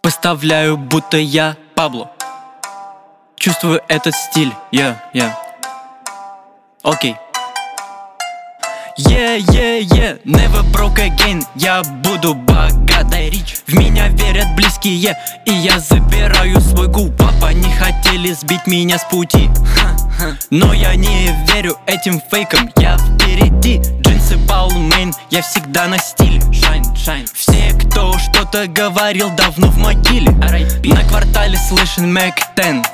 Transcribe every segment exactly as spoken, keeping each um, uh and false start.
поставляю, будто я Пабло. Чувствую этот стиль, я, yeah, я yeah. Окей. Yeah, yeah, yeah, never broke again. Я буду богат, дай рич. В меня верят близкие, и я забираю свой гуп-ап. Они хотели сбить меня с пути, но я не верю этим фейкам. Я впереди, джинсы Balmain, я всегда на стиле. Shine, shine. Все, кто что-то говорил, давно в могиле. На квартале слышен Mac десять.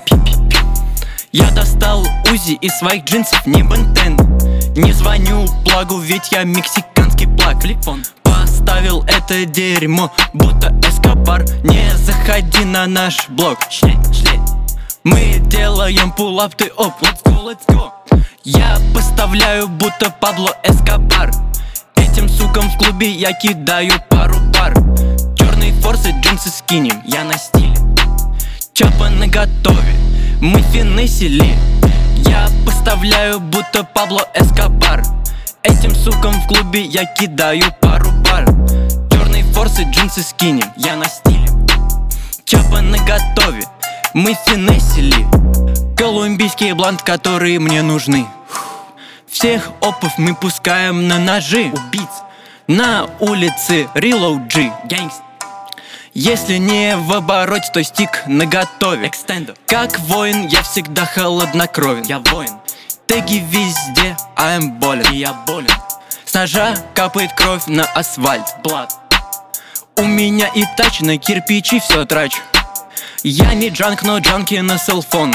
Я достал Узи из своих джинсов, не Бентен. Не звоню плагу, ведь я мексиканский плаг. Телефон поставил это дерьмо, будто Эскобар. Не заходи на наш блог. Шлей, шлей. Мы делаем пулап, ты оп. Let's go, let's go. Я поставляю, будто Пабло Эскобар. Этим сукам в клубе я кидаю пару пар. Черные форсы, джинсы скинем, я на стиле. Чапа наготове, мы финесили. Я поставляю, будто Пабло Эскобар. Этим сукам в клубе я кидаю пару пар. Черные форсы, джинсы скинем, я на стиле. Чапа наготове, мы финесили. Колумбийский блант, которые мне нужны. Всех опов мы пускаем на ножи. Убийц на улице Reload G. Гангст. Если не в обороте, то стик наготове. Extendo. Как воин, я всегда холоднокровен. Я воин. Теги везде, а I'm болен. И я болен. С ножа капает кровь на асфальт. Blood. У меня и тач на кирпичи все трачу. Я не джанк, но джанки на селфон.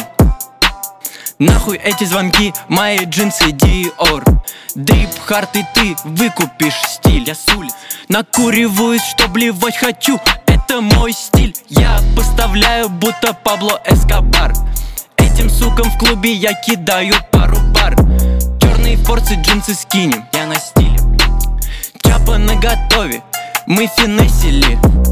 Нахуй эти звонки, мои джинсы Dior. Дрип хард, и ты выкупишь стиль. Я с улиц накуриваюсь, что блевать хочу. Это мой стиль. Я поставляю, будто Пабло Эскобар. Этим сукам в клубе я кидаю пару пар. Черные форсы, джинсы скинем, я на стиле. Чапа наготове, мы финесили.